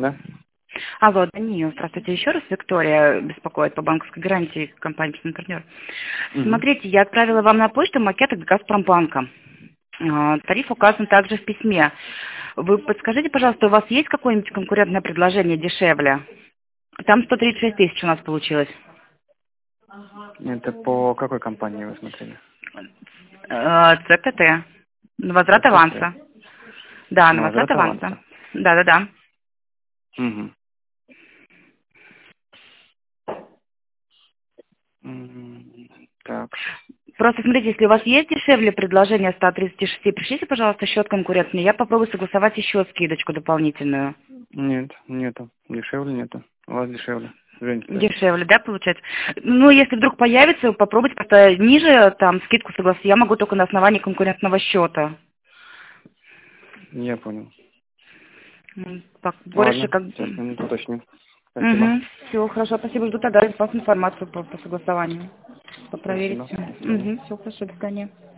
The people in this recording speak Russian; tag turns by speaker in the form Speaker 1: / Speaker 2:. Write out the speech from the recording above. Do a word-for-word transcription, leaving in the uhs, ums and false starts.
Speaker 1: Да?
Speaker 2: Алло, Даниил, здравствуйте. Еще раз Виктория беспокоит по банковской гарантии компании «Письменный партнер».
Speaker 1: Угу.
Speaker 2: Смотрите, я отправила вам на почту макет от Газпромбанка. А, Тариф указан также в письме. Вы подскажите, пожалуйста, у вас есть какое-нибудь конкурентное предложение дешевле? Там сто тридцать шесть тысяч у нас получилось.
Speaker 1: Это по какой компании вы смотрели?
Speaker 2: Э, ЦТТ. На возврат
Speaker 1: ЦТТ.
Speaker 2: аванса. Да, на
Speaker 1: На
Speaker 2: возврат
Speaker 1: возврат
Speaker 2: аванса.
Speaker 1: аванса.
Speaker 2: Да-да-да.
Speaker 1: Угу. М, Так.
Speaker 2: Просто смотрите, если у вас есть дешевле предложение ста тридцати шести, пришлите, пожалуйста, счет конкурентный. Я попробую согласовать еще скидочку дополнительную.
Speaker 1: Нет, нету. Дешевле нету. У вас дешевле. Извините.
Speaker 2: Дешевле, да, получается? Ну, если вдруг появится, попробуйте просто ниже, там, скидку согласовать. Я могу только на основании конкурентного счета.
Speaker 1: Я понял.
Speaker 2: М, так, больше
Speaker 1: Ладно,
Speaker 2: как...
Speaker 1: сейчас я уточню. Спасибо.
Speaker 2: Угу. Все, хорошо, спасибо. Жду тогда от вас информацию по, по согласованию. По проверить
Speaker 1: Спасибо.
Speaker 2: все.
Speaker 1: До свидания.
Speaker 2: Угу. Все, хорошо, до свидания.